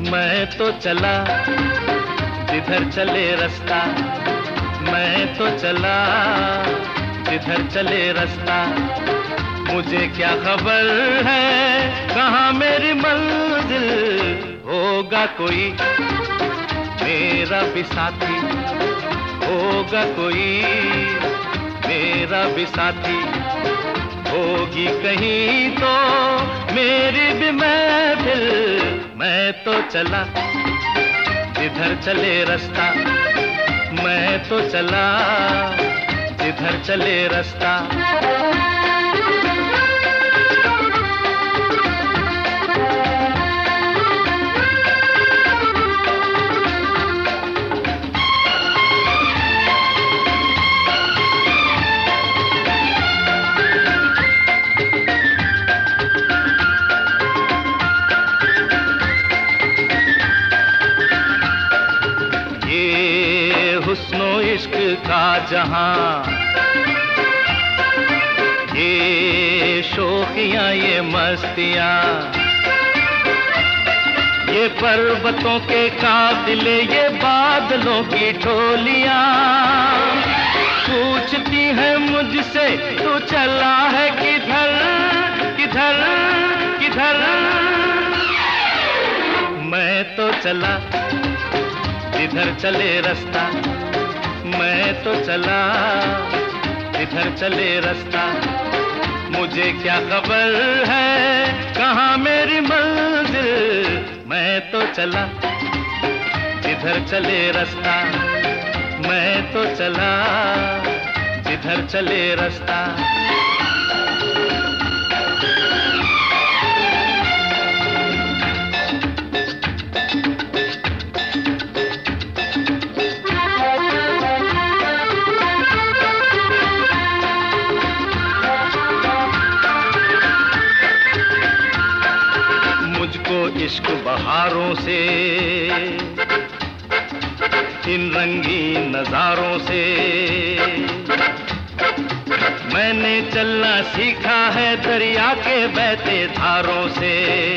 मैं तो चला जिधर चले रास्ता, मैं तो चला जिधर चले रास्ता। मुझे क्या खबर है कहाँ मेरी मंजिल, होगा कोई मेरा भी साथी, होगा कोई मेरा भी साथी। होगी कहीं तो मेरी भी महफिल, मैं तो चला जिधर चले रास्ता, मैं तो चला जिधर चले रास्ता। हुस्नो इश्क का जहां, ये शोखियां ये मस्तियां, ये पर्वतों के काबिले ये बादलों की टोलियां। पूछती है मुझसे तू चला है किधर किधर किधर। मैं तो चला जिधर चले रास्ता, मैं तो चला जिधर चले रास्ता। मुझे क्या खबर है कहाँ मेरी मंजिल, मैं तो चला जिधर चले रास्ता, मैं तो चला जिधर चले रास्ता। मुझको इश्क बहारों से, इन रंगीन नजारों से, मैंने चलना सीखा है दरिया के बहते धारों से।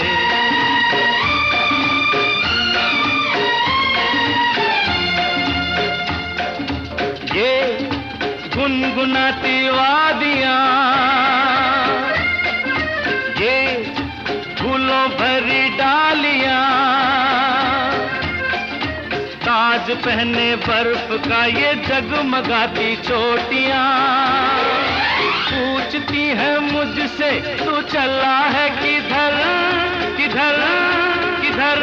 ये गुनगुनाती वादियां, ये फूलों भरी डालियां, ताज पहने बर्फ का ये जगमगाती चोटियां। पूछती है मुझसे तू चला है किधर किधर किधर।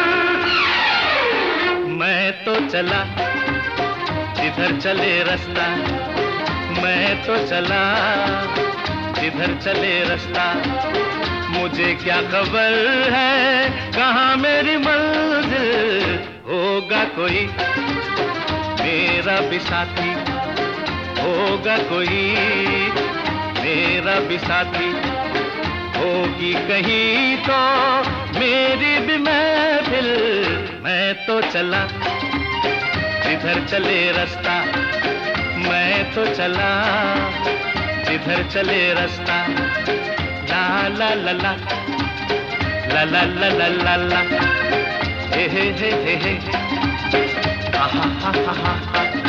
मैं तो चला जिधर चले रास्ता, मैं तो चला जिधर चले रास्ता। मुझे क्या खबर है कहाँ मेरी मंजिल, होगा कोई मेरा भी साथी, होगा कोई मेरा भी साथी। होगी कहीं तो मेरी भी महफिल, मैं तो चला जिधर चले रास्ता, मैं तो चला जिधर चले रास्ता। ला ला ला ला ला ला ला ला ला ला, हे हे हे हे, हा हा हा हा हा।